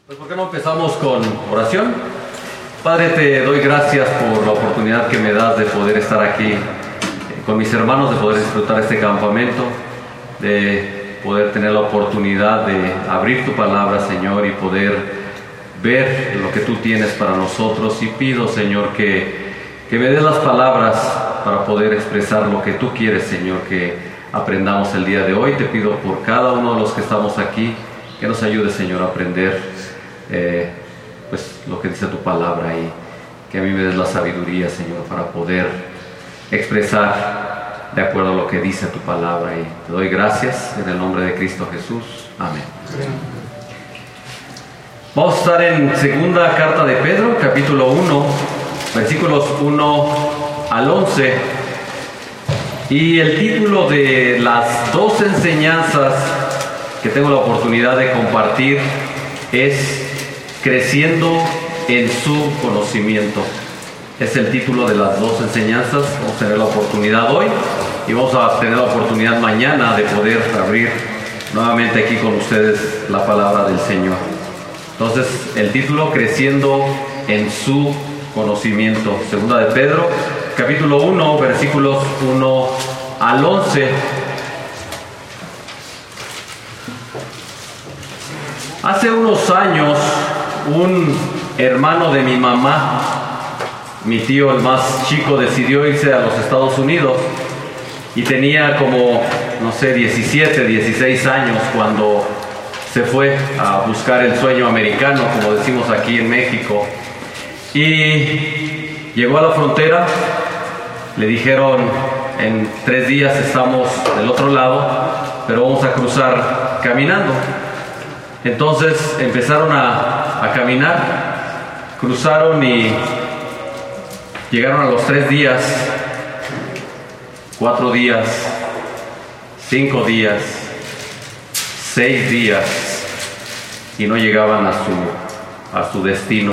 Pues ¿por qué no empezamos con oración? Padre, te doy gracias por la oportunidad que me das de poder estar aquí con mis hermanos, de poder disfrutar este campamento, de poder tener la oportunidad de abrir tu palabra, Señor, y poder ver lo que tú tienes para nosotros. Y pido, Señor, que me des las palabras para poder expresar lo que tú quieres, Señor, que aprendamos el día de hoy. Te pido por cada uno de los que estamos aquí, que nos ayude, Señor, a aprender pues lo que dice tu palabra, y que a mí me des la sabiduría, Señor, para poder expresar de acuerdo a lo que dice tu palabra. Y te doy gracias en el nombre de Cristo Jesús. Amén. Vamos a estar en segunda carta de Pedro, capítulo 1, versículos 1 al 11. Y el título de las dos enseñanzas que tengo la oportunidad de compartir es Creciendo en su conocimiento. Es el título de las dos enseñanzas. Vamos a tener la oportunidad hoy y vamos a tener la oportunidad mañana de poder abrir nuevamente aquí con ustedes la palabra del Señor. Entonces, el título, Creciendo en su conocimiento. Segunda de Pedro, capítulo 1, versículos 1 al 11. Hace unos años, un hermano de mi mamá, mi tío el más chico, decidió irse a los Estados Unidos y tenía como, no sé, 17, 16 años cuando se fue a buscar el sueño americano, como decimos aquí en México. Y llegó a la frontera, le dijeron: en 3 días estamos del otro lado, pero vamos a cruzar caminando. Entonces empezaron a caminar, cruzaron y llegaron a los 3 días, 4 días, 5 días, 6 días, y no llegaban a su destino.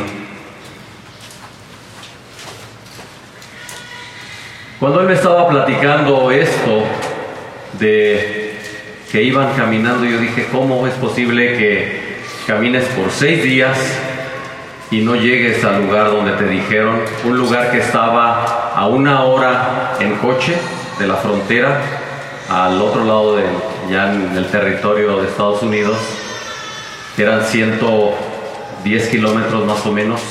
Cuando él me estaba platicando esto de que iban caminando, yo dije: ¿cómo es posible que camines por 6 días y no llegues al lugar donde te dijeron? Un lugar que estaba a 1 hora en coche de la frontera, al otro lado ya en el territorio de Estados Unidos, que eran 110 kilómetros más o menos,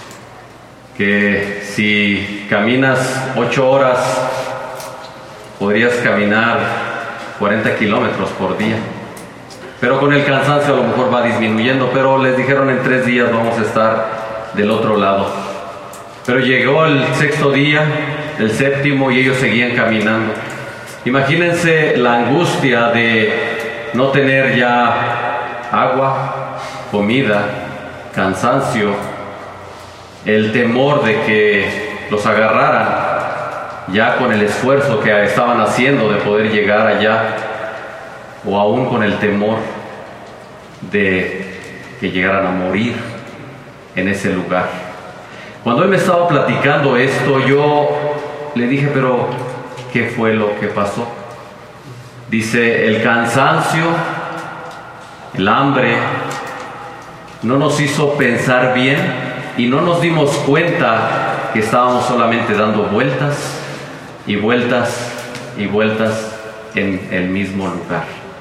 que si caminas 8 horas podrías caminar 40 kilómetros por día, pero con el cansancio a lo mejor va disminuyendo. Pero les dijeron: en 3 días vamos a estar del otro lado. Pero llegó el 6.º día, el 7.º, y ellos seguían caminando. Imagínense la angustia de no tener ya agua, comida, cansancio, el temor de que los agarraran ya con el esfuerzo que estaban haciendo de poder llegar allá, o aún con el temor de que llegaran a morir en ese lugar. Cuando él me estaba platicando esto, yo le dije: pero ¿qué fue lo que pasó? Dice: el cansancio, el hambre no nos hizo pensar bien y no nos dimos cuenta que estábamos solamente dando vueltas y vueltas y vueltas en el mismo lugar.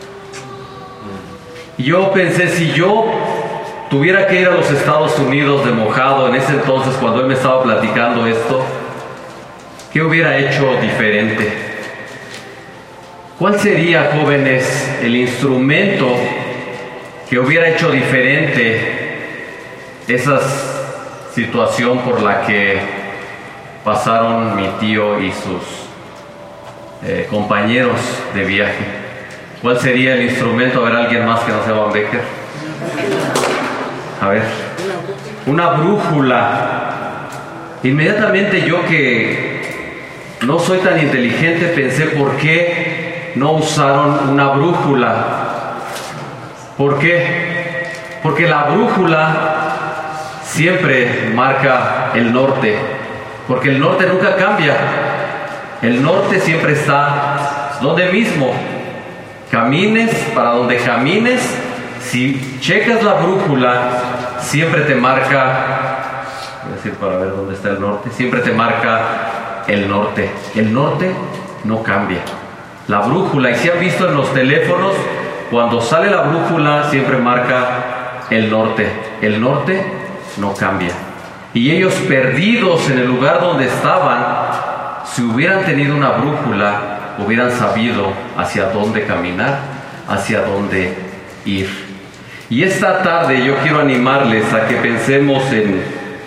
Yo pensé: si yo tuviera que ir a los Estados Unidos de mojado en ese entonces, cuando él me estaba platicando esto, ¿qué hubiera hecho diferente? ¿Cuál sería, jóvenes, el instrumento que hubiera hecho diferente esa situación por la que pasaron mi tío y sus compañeros de viaje? ¿Cuál sería el instrumento? A ver, alguien más que no sea Van Becker. A ver, una brújula. Inmediatamente yo, que no soy tan inteligente, pensé: ¿por qué no usaron una brújula? ¿Por qué? Porque la brújula siempre marca el norte, porque el norte nunca cambia. El norte siempre está donde mismo. Camines para donde camines, Si checas la brújula, siempre te marca, voy a decir para ver dónde está el norte, siempre te marca el norte. El norte no cambia. La brújula, y si han visto en los teléfonos, cuando sale la brújula siempre marca el norte. El norte no cambia. Y ellos, perdidos en el lugar donde estaban, si hubieran tenido una brújula, hubieran sabido hacia dónde caminar, hacia dónde ir. Y esta tarde yo quiero animarles a que pensemos en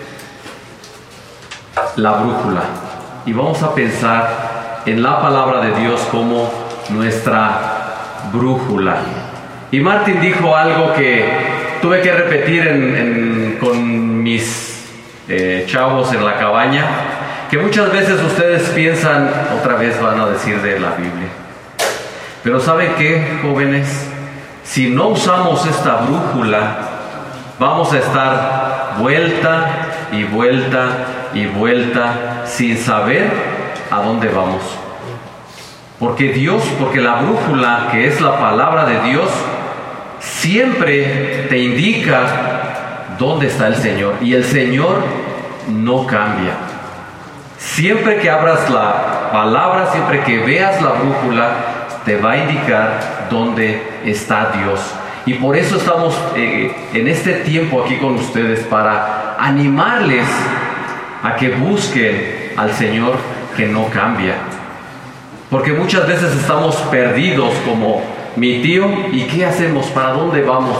la brújula. Y vamos a pensar en la palabra de Dios como nuestra brújula. Y Martín dijo algo que tuve que repetir con mis chavos en la cabaña, que muchas veces ustedes piensan, otra vez van a decir de la Biblia. Pero ¿saben qué, jóvenes? Si no usamos esta brújula, vamos a estar vuelta y vuelta y vuelta sin saber a dónde vamos. Porque la brújula, que es la palabra de Dios, siempre te indica dónde está el Señor. Y el Señor no cambia. Siempre que abras la palabra, siempre que veas la brújula, te va a indicar dónde está Dios. Y por eso estamos en este tiempo aquí con ustedes, para animarles a que busquen al Señor que no cambia. Porque muchas veces estamos perdidos como mi tío. ¿Y qué hacemos? ¿Para dónde vamos?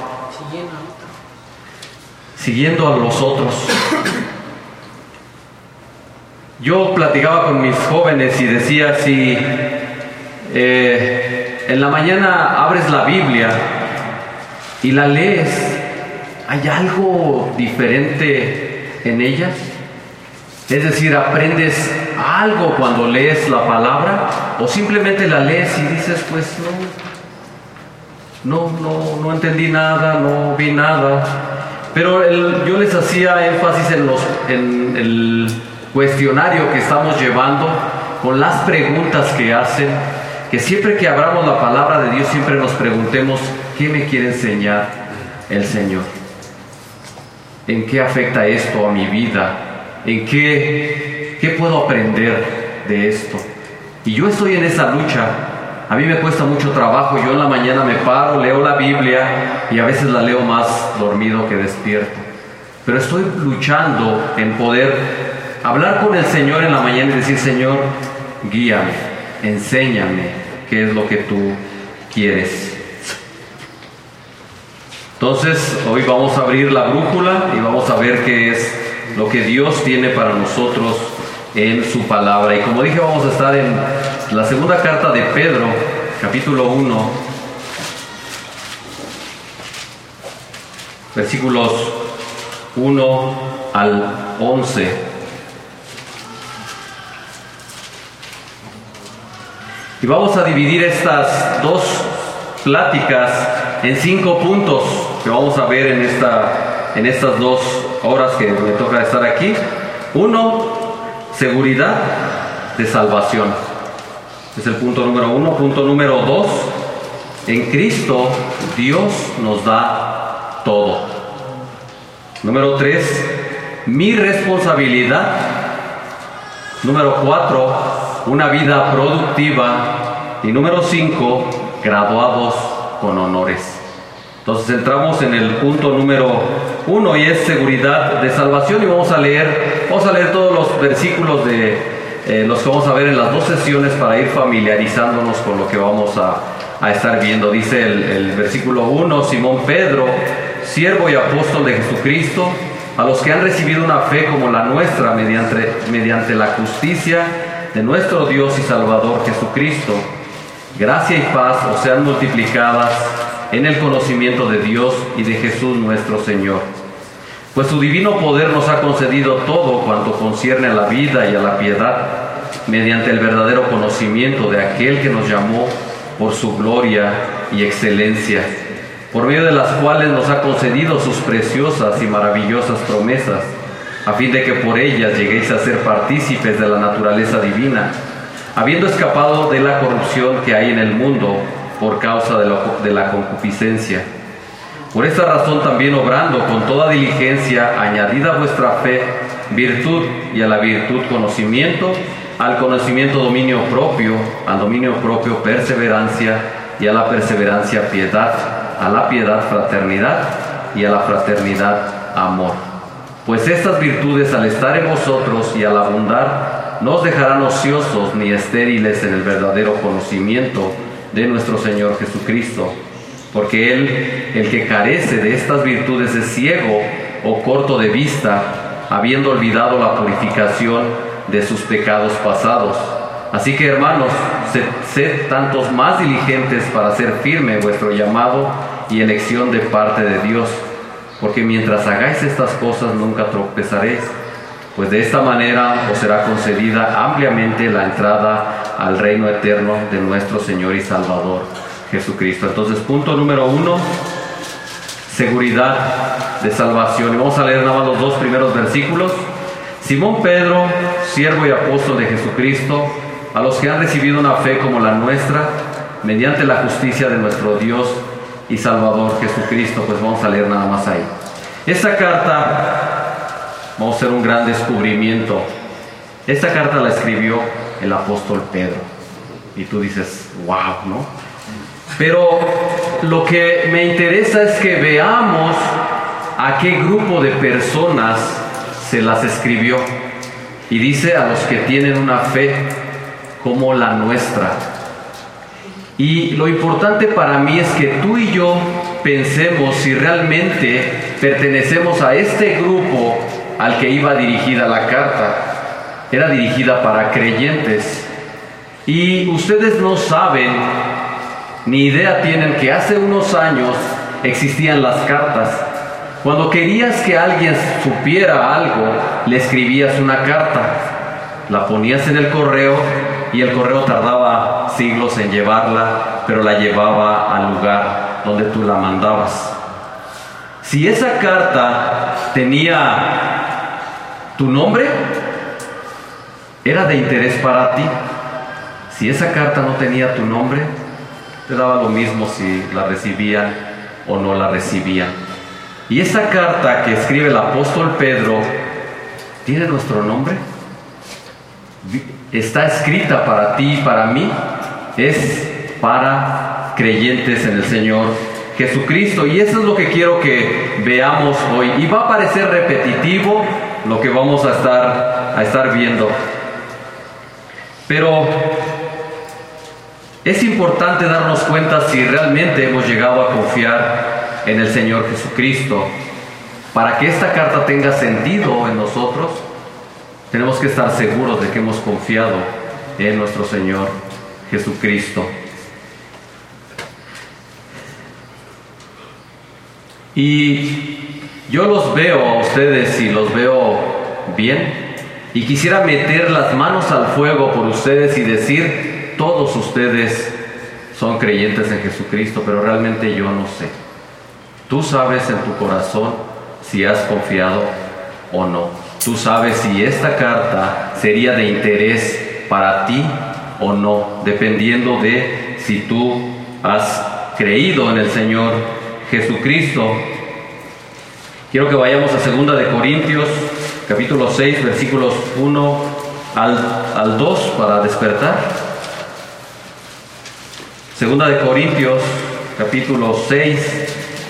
Siguiendo a los otros. Yo platicaba con mis jóvenes y decía, si en la mañana abres la Biblia y la lees, ¿hay algo diferente en ella? Es decir, ¿aprendes algo cuando lees la palabra? ¿O simplemente la lees y dices, pues no entendí nada, no vi nada? Pero yo les hacía énfasis en el cuestionario que estamos llevando, con las preguntas que hacen, que siempre que abramos la palabra de Dios, siempre nos preguntemos, ¿qué me quiere enseñar el Señor? ¿En qué afecta esto a mi vida? ¿En qué puedo aprender de esto? Y yo estoy en esa lucha. A mí me cuesta mucho trabajo. Yo en la mañana me paro, leo la Biblia y a veces la leo más dormido que despierto. Pero estoy luchando en poder hablar con el Señor en la mañana y decir, Señor, guíame, enséñame qué es lo que tú quieres. Entonces, hoy vamos a abrir la brújula y vamos a ver qué es lo que Dios tiene para nosotros en su palabra. Y como dije, vamos a estar en la segunda carta de Pedro, capítulo 1, versículos 1 al 11. Y vamos a dividir estas dos pláticas en 5 puntos que vamos a ver en estas 2 horas que me toca estar aquí. 1, seguridad de salvación. Es el punto número 1. Punto número 2, en Cristo Dios nos da todo. Número 3, mi responsabilidad. Número 4, una vida productiva. Y número 5, graduados con honores. Entonces entramos en el punto número 1 y es seguridad de salvación, y vamos a leer todos los versículos de los que vamos a ver en las 2 sesiones para ir familiarizándonos con lo que vamos a estar viendo. Dice el versículo 1, Simón Pedro, siervo y apóstol de Jesucristo, a los que han recibido una fe como la nuestra mediante la justicia de nuestro Dios y Salvador Jesucristo, gracia y paz os sean multiplicadas en el conocimiento de Dios y de Jesús nuestro Señor. Pues su divino poder nos ha concedido todo cuanto concierne a la vida y a la piedad, mediante el verdadero conocimiento de aquel que nos llamó por su gloria y excelencia, por medio de las cuales nos ha concedido sus preciosas y maravillosas promesas, a fin de que por ellas lleguéis a ser partícipes de la naturaleza divina, habiendo escapado de la corrupción que hay en el mundo por causa de la concupiscencia. Por esta razón también obrando con toda diligencia, añadida a vuestra fe virtud, y a la virtud conocimiento, al conocimiento dominio propio, al dominio propio perseverancia, y a la perseverancia piedad, a la piedad fraternidad, y a la fraternidad amor. Pues estas virtudes, al estar en vosotros y al abundar, no os dejarán ociosos ni estériles en el verdadero conocimiento de nuestro Señor Jesucristo. Porque Él, el que carece de estas virtudes, es ciego o corto de vista, habiendo olvidado la purificación de sus pecados pasados. Así que, hermanos, sed tantos más diligentes para hacer firme vuestro llamado y elección de parte de Dios, porque mientras hagáis estas cosas nunca tropezaréis, pues de esta manera os será concedida ampliamente la entrada al reino eterno de nuestro Señor y Salvador Jesucristo. Entonces, punto número 1, seguridad de salvación. Y vamos a leer nada más los 2 primeros versículos. Simón Pedro, siervo y apóstol de Jesucristo, a los que han recibido una fe como la nuestra, mediante la justicia de nuestro Dios y Salvador Jesucristo. Pues vamos a leer nada más ahí. Esta carta, vamos a hacer un gran descubrimiento. Esta carta la escribió el apóstol Pedro. Y tú dices, wow, ¿no? Pero lo que me interesa es que veamos a qué grupo de personas se las escribió. Y dice a los que tienen una fe como la nuestra. Y lo importante para mí es que tú y yo pensemos si realmente pertenecemos a este grupo al que iba dirigida la carta. Era dirigida para creyentes. Y ustedes no saben, ni idea tienen, que hace unos años existían las cartas. Cuando querías que alguien supiera algo, le escribías una carta, la ponías en el correo y el correo tardaba siglos en llevarla, pero la llevaba al lugar donde tú la mandabas. Si esa carta tenía tu nombre, era de interés para ti. Si esa carta no tenía tu nombre, te daba lo mismo si la recibían o no la recibían. Y esa carta que escribe el apóstol Pedro, ¿tiene nuestro nombre? Está escrita para ti y para mí. Es para creyentes en el Señor Jesucristo. Y eso es lo que quiero que veamos hoy. Y va a parecer repetitivo lo que vamos a estar viendo. Pero es importante darnos cuenta si realmente hemos llegado a confiar en el Señor Jesucristo. Para que esta carta tenga sentido en nosotros, tenemos que estar seguros de que hemos confiado en nuestro Señor Jesucristo. Y yo los veo a ustedes y los veo bien, y quisiera meter las manos al fuego por ustedes y decir, todos ustedes son creyentes en Jesucristo, pero realmente yo no sé. Tú sabes en tu corazón si has confiado o no. Tú sabes si esta carta sería de interés para ti o no, dependiendo de si tú has creído en el Señor Jesucristo. Quiero que vayamos a 2 de Corintios, capítulo 6, versículos 1 al 2 para despertar. 2 de Corintios, capítulo 6,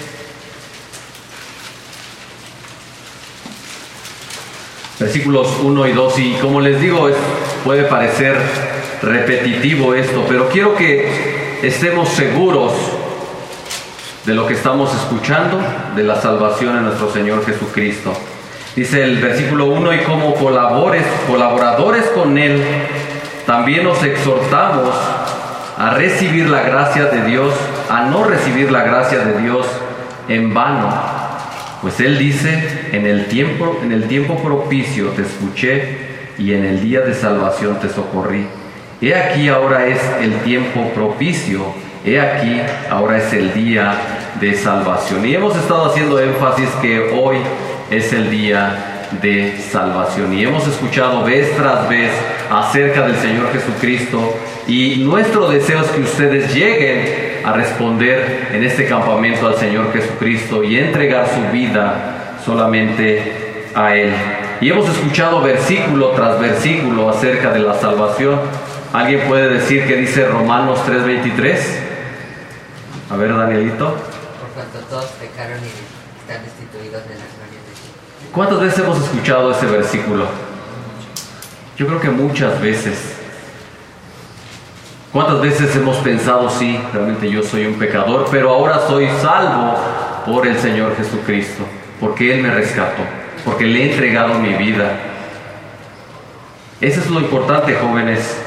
versículos 1 y 2. Y como les digo, puede parecer repetitivo esto, pero quiero que estemos seguros de lo que estamos escuchando, de la salvación en nuestro Señor Jesucristo. Dice el versículo 1, y como colaboradores con Él, también os exhortamos a recibir la gracia de Dios, a no recibir la gracia de Dios en vano. Pues Él dice, en el tiempo propicio te escuché, y en el día de salvación te socorrí. He aquí ahora es el tiempo propicio, he aquí ahora es el día de salvación. Y hemos estado haciendo énfasis que hoy es el día de salvación. Y hemos escuchado vez tras vez acerca del Señor Jesucristo. Y nuestro deseo es que ustedes lleguen a responder en este campamento al Señor Jesucristo y entregar su vida solamente a Él. Y hemos escuchado versículo tras versículo acerca de la salvación. ¿Alguien puede decir qué dice Romanos 3:23? A ver, Danielito. Por cuanto todos pecaron y están destituidos de la gloria de Dios. ¿Cuántas veces hemos escuchado ese versículo? Yo creo que muchas veces. ¿Cuántas veces hemos pensado, sí, realmente yo soy un pecador, pero ahora soy salvo por el Señor Jesucristo, porque Él me rescató, porque le he entregado mi vida? Eso es lo importante, jóvenes.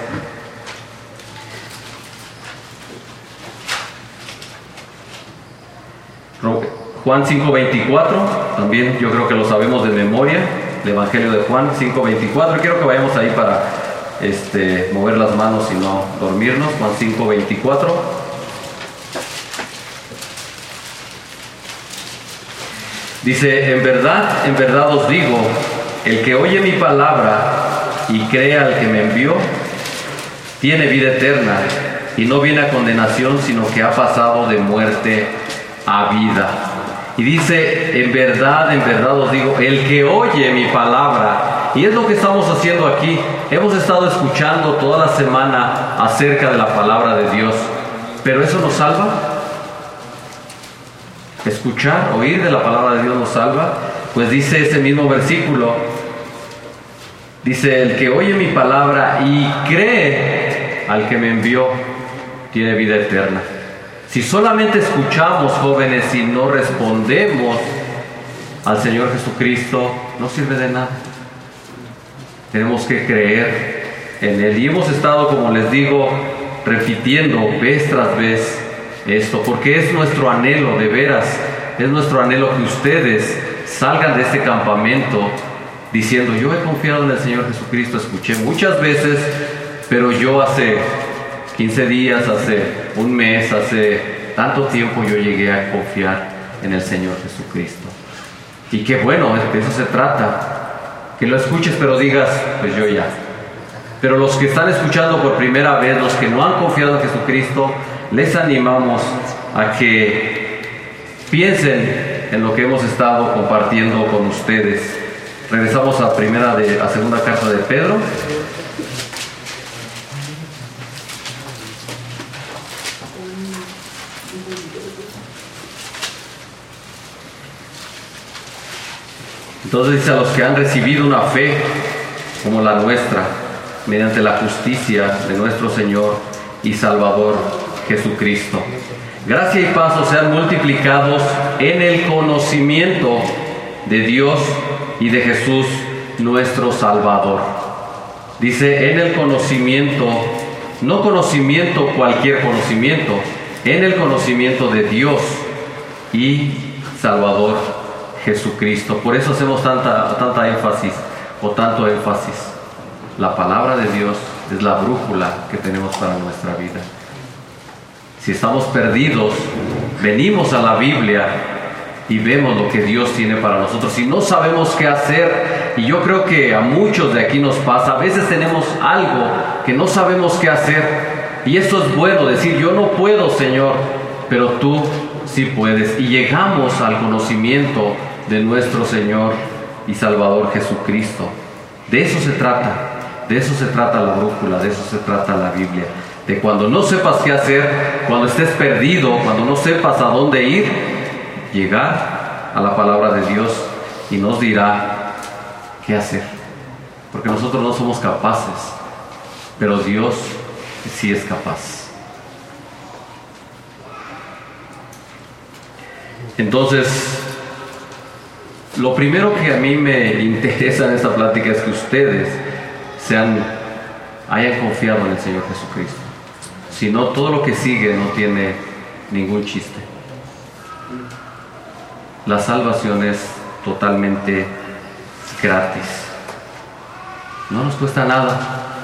Juan 5:24, también yo creo que lo sabemos de memoria, el Evangelio de Juan 5:24. Quiero que vayamos ahí para mover las manos y no dormirnos. Juan 5:24. Dice: en verdad os digo, el que oye mi palabra y cree al que me envió, tiene vida eterna y no viene a condenación, sino que ha pasado de muerte a vida. Y dice: en verdad os digo, el que oye mi palabra. Y es lo que estamos haciendo aquí. Hemos estado escuchando toda la semana acerca de la palabra de Dios. ¿Pero eso nos salva? ¿Escuchar, oír de la palabra de Dios nos salva? Pues dice ese mismo versículo. Dice: el que oye mi palabra y cree al que me envió, tiene vida eterna. Si solamente escuchamos, jóvenes, y no respondemos al Señor Jesucristo, no sirve de nada. Tenemos que creer en Él. Y hemos estado, como les digo, repitiendo vez tras vez esto, porque es nuestro anhelo, de veras, es nuestro anhelo que ustedes salgan de este campamento diciendo: yo he confiado en el Señor Jesucristo. Escuché muchas veces, pero yo hace 15 días, hace un mes, hace tanto tiempo yo llegué a confiar en el Señor Jesucristo. Y qué bueno, de eso se trata, que lo escuches pero digas: pues yo ya. Pero los que están escuchando por primera vez, los que no han confiado en Jesucristo, les animamos a que piensen en lo que hemos estado compartiendo con ustedes. Regresamos a segunda carta de Pedro. Entonces dice: a los que han recibido una fe como la nuestra, mediante la justicia de nuestro Señor y Salvador Jesucristo, gracia y paz os sean multiplicados en el conocimiento de Dios y de Jesús nuestro Salvador. Dice: en el conocimiento, no conocimiento, cualquier conocimiento, en el conocimiento de Dios y Salvador Jesucristo. Por eso hacemos tanto énfasis. La palabra de Dios es la brújula que tenemos para nuestra vida. Si estamos perdidos, venimos a la Biblia y vemos lo que Dios tiene para nosotros. Si no sabemos qué hacer, y yo creo que a muchos de aquí nos pasa, a veces tenemos algo que no sabemos qué hacer, y esto es bueno, decir: yo no puedo, Señor, pero tú sí puedes. Y llegamos al conocimiento de nuestro Señor y Salvador Jesucristo. De eso se trata la brújula, de eso se trata la Biblia. De cuando no sepas qué hacer, cuando estés perdido, cuando no sepas a dónde ir, llegar a la palabra de Dios y nos dirá qué hacer. Porque nosotros no somos capaces, pero Dios sí es capaz. Entonces, lo primero que a mí me interesa en esta plática es que ustedes hayan confiado en el Señor Jesucristo. Si no, todo lo que sigue no tiene ningún chiste. La salvación es totalmente gratis. No nos cuesta nada.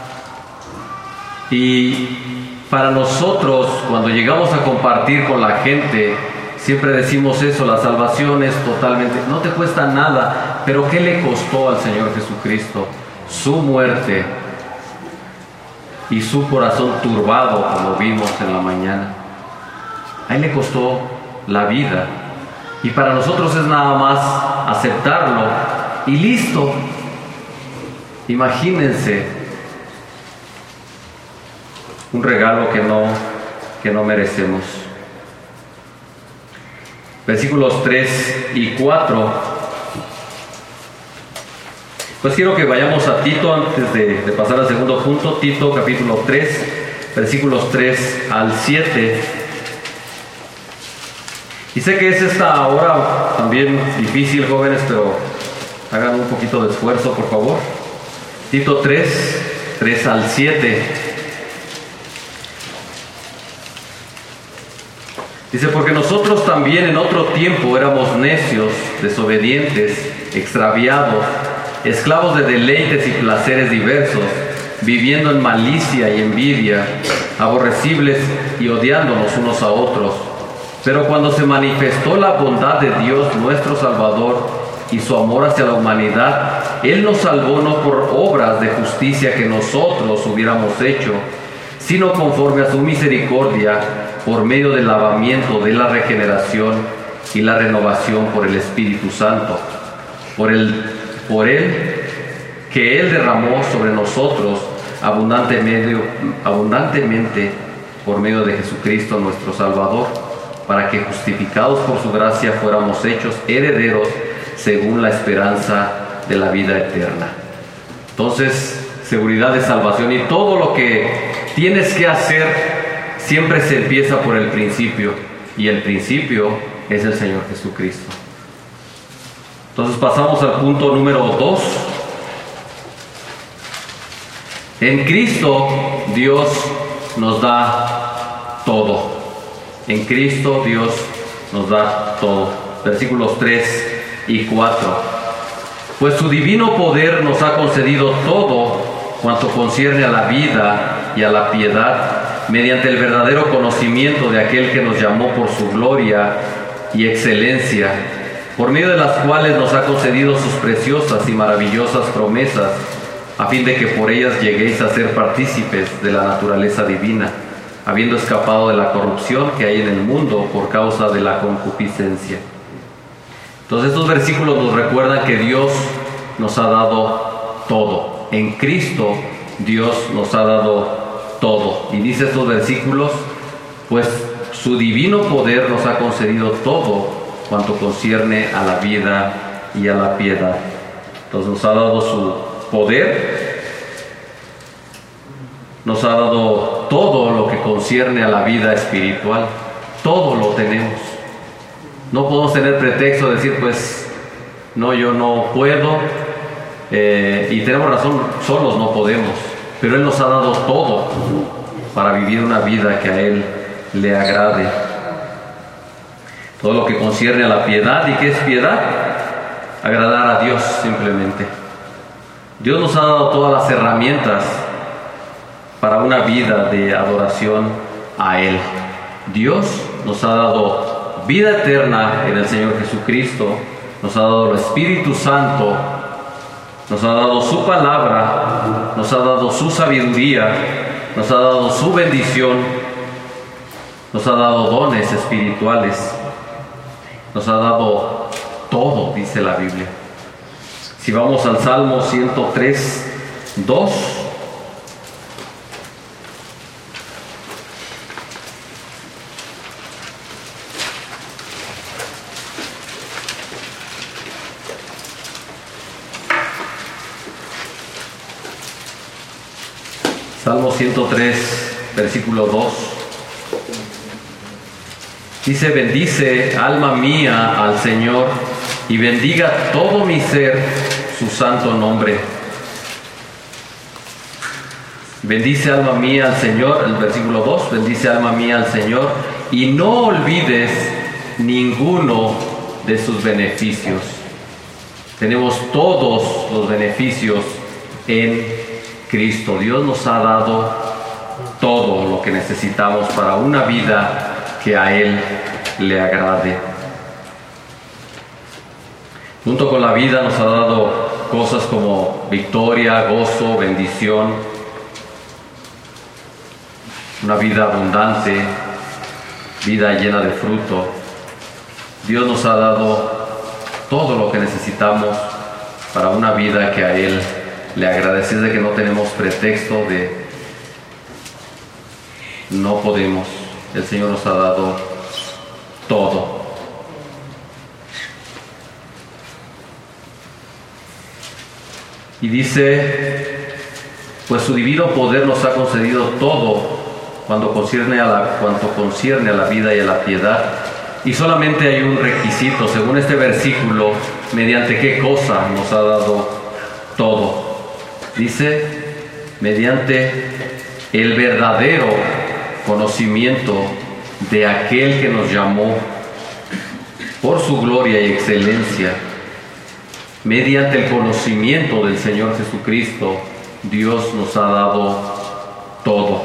Y para nosotros, cuando llegamos a compartir con la gente, siempre decimos eso: la salvación es totalmente, no te cuesta nada. Pero ¿qué le costó al Señor Jesucristo? Su muerte y su corazón turbado, como vimos en la mañana. A Él le costó la vida. Y para nosotros es nada más aceptarlo y listo. Imagínense un regalo que no merecemos. Versículos 3 y 4. Pues quiero que vayamos a Tito antes de pasar al segundo punto. Tito capítulo 3, versículos 3 al 7. Y sé que es esta hora también difícil, jóvenes, pero hagan un poquito de esfuerzo, por favor. Tito 3, 3 al 7. Dice, porque nosotros también en otro tiempo éramos necios, desobedientes, extraviados, esclavos de deleites y placeres diversos, viviendo en malicia y envidia, aborrecibles y odiándonos unos a otros. Pero cuando se manifestó la bondad de Dios nuestro Salvador y su amor hacia la humanidad, Él nos salvó no por obras de justicia que nosotros hubiéramos hecho, sino conforme a su misericordia, por medio del lavamiento de la regeneración y la renovación por el Espíritu Santo, por él que Él derramó sobre nosotros abundantemente por medio de Jesucristo nuestro Salvador, para que justificados por su gracia fuéramos hechos herederos según la esperanza de la vida eterna. Entonces, seguridad de salvación, y todo lo que tienes que hacer siempre se empieza por el principio, y el principio es el Señor Jesucristo. Entonces pasamos al punto número 2. En Cristo Dios nos da todo. En Cristo Dios nos da todo. Versículos 3 y 4. Pues su divino poder nos ha concedido todo cuanto concierne a la vida y a la piedad, mediante el verdadero conocimiento de aquel que nos llamó por su gloria y excelencia, por medio de las cuales nos ha concedido sus preciosas y maravillosas promesas, a fin de que por ellas lleguéis a ser partícipes de la naturaleza divina, habiendo escapado de la corrupción que hay en el mundo por causa de la concupiscencia. Entonces estos versículos nos recuerdan que Dios nos ha dado todo. En Cristo Dios nos ha dado todo. Y dice estos versículos, pues su divino poder nos ha concedido todo cuanto concierne a la vida y a la piedad. Entonces nos ha dado su poder, nos ha dado todo lo que concierne a la vida espiritual. Todo lo tenemos. No podemos tener pretexto de decir, pues, no, yo no puedo, y tenemos razón, solos no podemos, pero Él nos ha dado todo para vivir una vida que a Él le agrade. Todo lo que concierne a la piedad. ¿Y qué es piedad? Agradar a Dios simplemente. Dios nos ha dado todas las herramientas para una vida de adoración a Él. Dios nos ha dado vida eterna en el Señor Jesucristo, nos ha dado el Espíritu Santo, nos ha dado su palabra, nos ha dado su sabiduría, nos ha dado su bendición, nos ha dado dones espirituales, nos ha dado todo, dice la Biblia. Si vamos al Salmo 103, 2. Salmo 103, versículo 2. Dice, bendice, alma mía, al Señor, y bendiga todo mi ser su santo nombre. Bendice, alma mía, al Señor, el versículo 2, bendice, alma mía, al Señor, y no olvides ninguno de sus beneficios. Tenemos todos los beneficios en Cristo. Dios nos ha dado todo lo que necesitamos para una vida que a Él le agrade. Junto con la vida nos ha dado cosas como victoria, gozo, bendición, una vida abundante, vida llena de fruto. Dios nos ha dado todo lo que necesitamos para una vida que a Él le agradece, de que no tenemos pretexto de no podemos. El Señor nos ha dado todo. Y dice, pues su divino poder nos ha concedido todo cuanto concierne a la vida y a la piedad. Y solamente hay un requisito, según este versículo, mediante qué cosa nos ha dado todo. Dice, mediante el verdadero conocimiento de aquel que nos llamó por su gloria y excelencia. Mediante el conocimiento del Señor Jesucristo, Dios nos ha dado todo.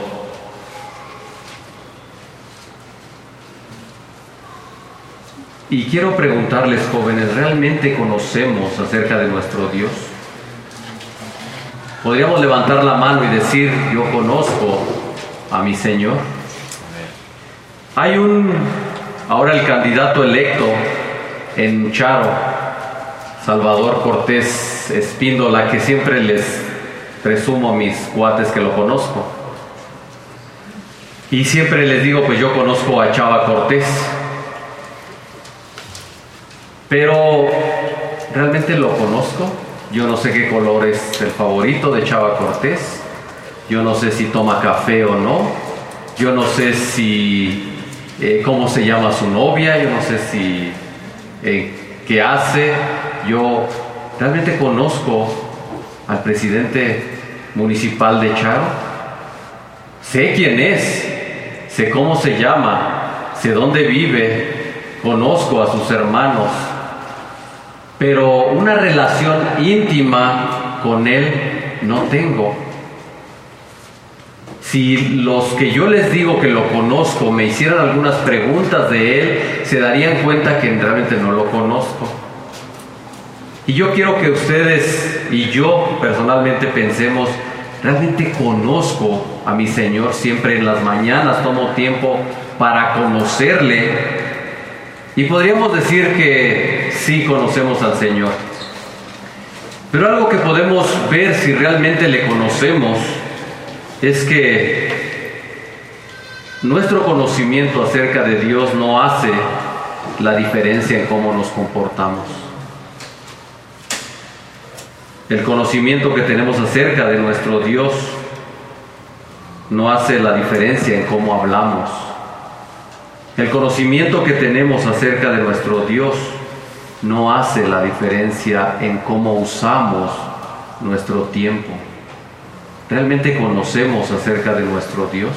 Y quiero preguntarles, jóvenes, ¿realmente conocemos acerca de nuestro Dios? Podríamos levantar la mano y decir, yo conozco a mi Señor. Hay ahora el candidato electo en Charo, Salvador Cortés Espíndola, que siempre les presumo a mis cuates que lo conozco. Y siempre les digo, pues yo conozco a Chava Cortés. Pero, ¿realmente lo conozco? Yo no sé qué color es el favorito de Chava Cortés. Yo no sé si toma café o no. Yo no sé si cómo se llama su novia. Yo no sé si qué hace. Yo realmente conozco al presidente municipal de Charo. Sé quién es, sé cómo se llama, sé dónde vive, conozco a sus hermanos, pero una relación íntima con él no tengo. Si los que yo les digo que lo conozco me hicieran algunas preguntas de él, se darían cuenta que realmente no lo conozco. Y yo quiero que ustedes y yo personalmente pensemos, ¿realmente conozco a mi Señor? Siempre en las mañanas tomo tiempo para conocerle. Y podríamos decir que sí conocemos al Señor. Pero algo que podemos ver si realmente le conocemos es que nuestro conocimiento acerca de Dios no hace la diferencia en cómo nos comportamos. El conocimiento que tenemos acerca de nuestro Dios no hace la diferencia en cómo hablamos. El conocimiento que tenemos acerca de nuestro Dios no hace la diferencia en cómo usamos nuestro tiempo. ¿Realmente conocemos acerca de nuestro Dios?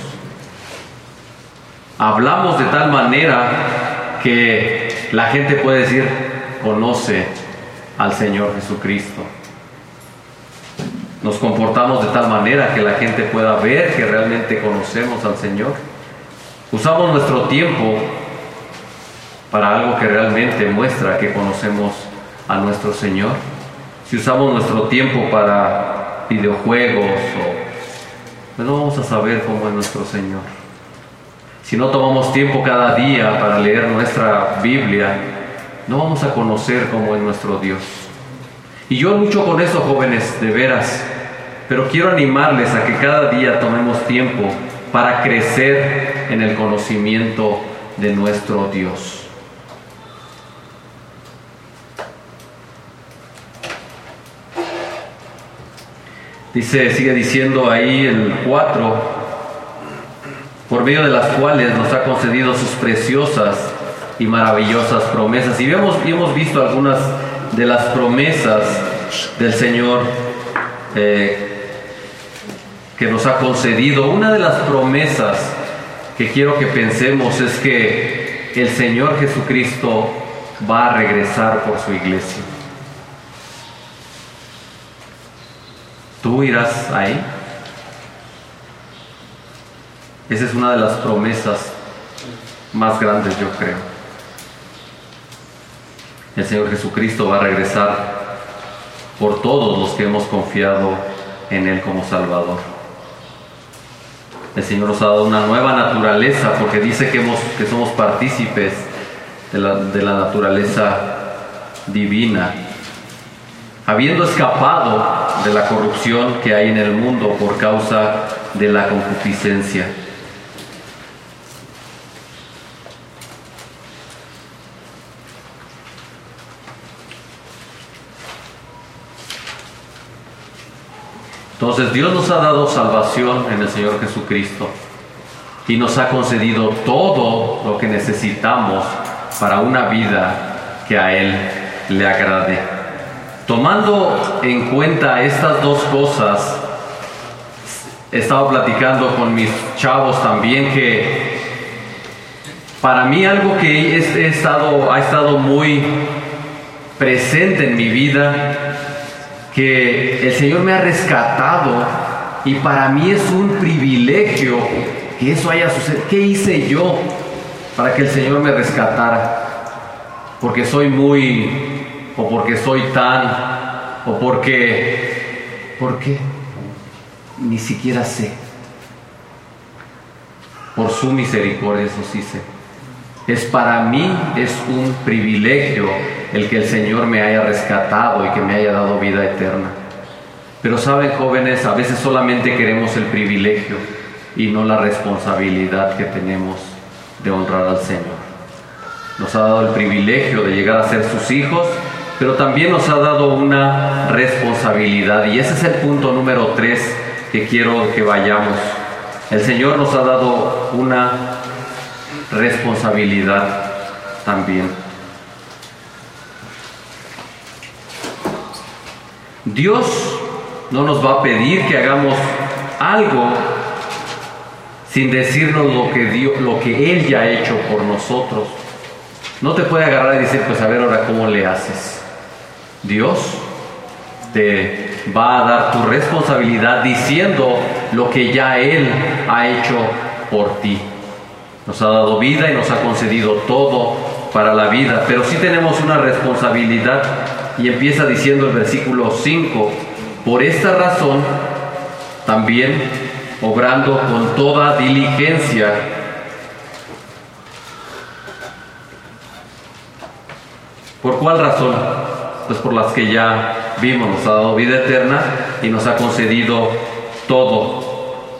Hablamos de tal manera que la gente puede decir, conoce al Señor Jesucristo. Nos comportamos de tal manera que la gente pueda ver que realmente conocemos al Señor. Usamos nuestro tiempo para algo que realmente muestra que conocemos a nuestro Señor. Si usamos nuestro tiempo para videojuegos, pues no vamos a saber cómo es nuestro Señor. Si no tomamos tiempo cada día para leer nuestra Biblia, no vamos a conocer cómo es nuestro Dios. Y yo lucho con eso, jóvenes, de veras. Pero quiero animarles a que cada día tomemos tiempo para crecer en el conocimiento de nuestro Dios. Sigue diciendo ahí el 4, por medio de las cuales nos ha concedido sus preciosas y maravillosas promesas. Y hemos visto algunas de las promesas del Señor que nos ha concedido. Una de las promesas que quiero que pensemos es que el Señor Jesucristo va a regresar por su iglesia. ¿Tú irás ahí? Esa es una de las promesas más grandes, yo creo. El Señor Jesucristo va a regresar por todos los que hemos confiado en Él como Salvador. El Señor nos ha dado una nueva naturaleza, porque dice que somos partícipes de la naturaleza divina, habiendo escapado de la corrupción que hay en el mundo por causa de la concupiscencia. Entonces Dios nos ha dado salvación en el Señor Jesucristo y nos ha concedido todo lo que necesitamos para una vida que a Él le agrade. Tomando en cuenta estas dos cosas, he estado platicando con mis chavos también que para mí algo que ha estado muy presente en mi vida, que el Señor me ha rescatado, y para mí es un privilegio que eso haya sucedido. ¿Qué hice yo para que el Señor me rescatara? Porque soy o porque soy o porque... ¿Por qué? Ni siquiera sé. Por su misericordia, eso sí sé. Para mí es un privilegio el que el Señor me haya rescatado y que me haya dado vida eterna. Pero saben, jóvenes, a veces solamente queremos el privilegio y no la responsabilidad que tenemos de honrar al Señor. Nos ha dado el privilegio de llegar a ser sus hijos, pero también nos ha dado una responsabilidad, y ese es el punto número 3 que quiero que vayamos. El Señor nos ha dado una responsabilidad también. Dios no nos va a pedir que hagamos algo sin decirnos lo que Él ya ha hecho por nosotros. No te puede agarrar y decir, pues a ver ahora cómo le haces. Dios te va a dar tu responsabilidad diciendo lo que ya Él ha hecho por ti. Nos ha dado vida y nos ha concedido todo para la vida, pero sí tenemos una responsabilidad, y empieza diciendo el versículo 5: por esta razón también, obrando con toda diligencia. ¿Por cuál razón? Pues por las que ya vimos. Nos ha dado vida eterna y nos ha concedido todo.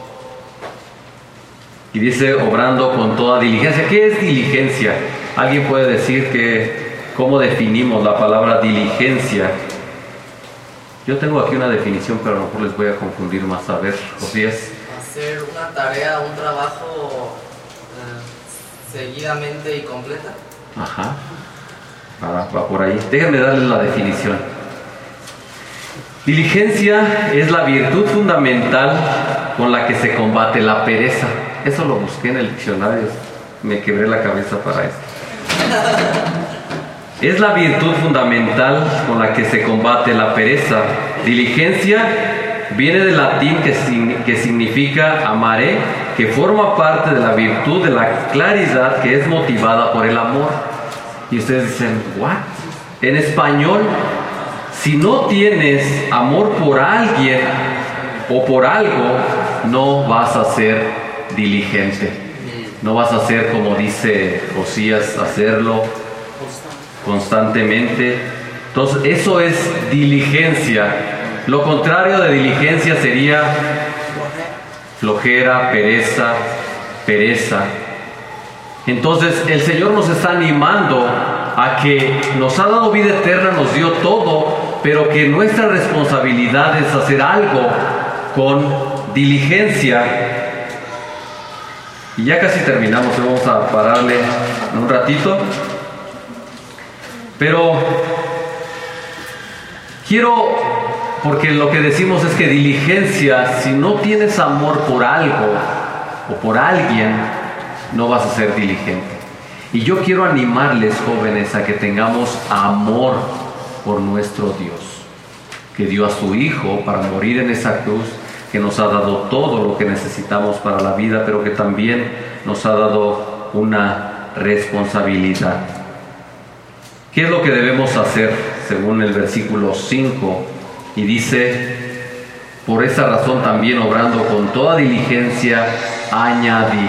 Y dice, obrando con toda diligencia. ¿Qué es diligencia? ¿Alguien puede decir cómo definimos la palabra diligencia? Yo tengo aquí una definición, pero a lo mejor les voy a confundir más. A ver, Josías. Hacer una tarea, un trabajo seguidamente y completa. Ajá. Va por ahí. Déjenme darles la definición. Diligencia es la virtud fundamental con la que se combate la pereza. Eso lo busqué en el diccionario. Me quebré la cabeza para esto. Es la virtud fundamental con la que se combate la pereza. Diligencia viene del latín que significa amare, que forma parte de la virtud de la claridad que es motivada por el amor. Y ustedes dicen, ¿what? En español, si no tienes amor por alguien o por algo, no vas a ser diligente. No vas a ser, como dice Josías, hacerlo constantemente. Entonces, eso es diligencia. Lo contrario de diligencia sería flojera, pereza. Entonces, el Señor nos está animando a que nos ha dado vida eterna, nos dio todo, pero que nuestra responsabilidad es hacer algo con diligencia. Y ya casi terminamos, vamos a pararle un ratito. Pero porque lo que decimos es que diligencia, si no tienes amor por algo o por alguien, no vas a ser diligente. Y yo quiero animarles, jóvenes, a que tengamos amor por nuestro Dios, que dio a su Hijo para morir en esa cruz, que nos ha dado todo lo que necesitamos para la vida, pero que también nos ha dado una responsabilidad. ¿Qué es lo que debemos hacer? Según el versículo 5, y dice, por esa razón también, obrando con toda diligencia, añadí.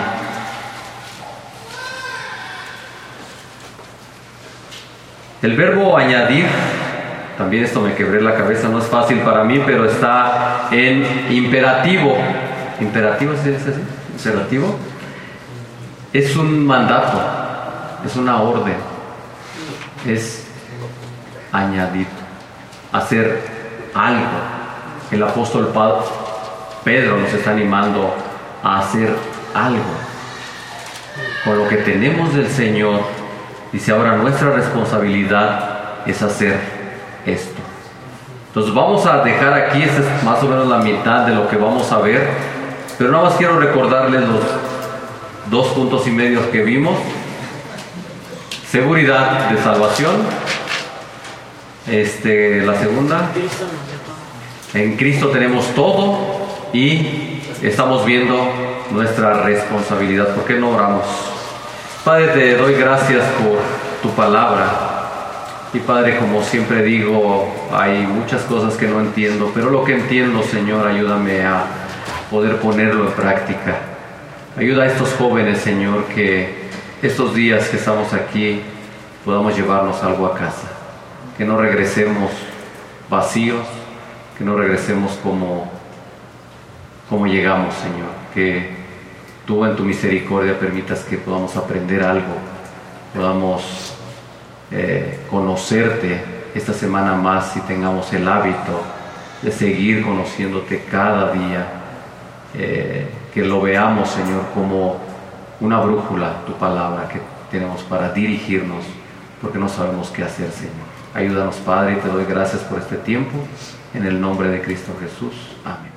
El verbo añadir, también esto me quebré la cabeza, no es fácil para mí, pero está en imperativo. ¿Imperativo es así? ¿Imperativo? Es un mandato, es una orden, es añadir, hacer algo. El apóstol Pedro nos está animando a hacer algo. Con lo que tenemos del Señor, dice, ahora nuestra responsabilidad es hacer esto. Entonces vamos a dejar aquí, esta es más o menos la mitad de lo que vamos a ver, pero nada más quiero recordarles los 2 puntos y medio que vimos. Seguridad de salvación. La segunda, en Cristo tenemos todo y estamos viendo nuestra responsabilidad. ¿Por qué no oramos? Padre, te doy gracias por tu palabra. Y Padre, como siempre digo, hay muchas cosas que no entiendo, pero lo que entiendo, Señor, ayúdame a poder ponerlo en práctica. Ayuda a estos jóvenes, Señor, que estos días que estamos aquí podamos llevarnos algo a casa. Que no regresemos vacíos, que no regresemos como llegamos, Señor. Que tú en tu misericordia permitas que podamos aprender algo, podamos conocerte esta semana más y tengamos el hábito de seguir conociéndote cada día. Que lo veamos, Señor, como una brújula, tu palabra que tenemos para dirigirnos, porque no sabemos qué hacer, Señor. Ayúdanos, Padre, y te doy gracias por este tiempo. En el nombre de Cristo Jesús. Amén.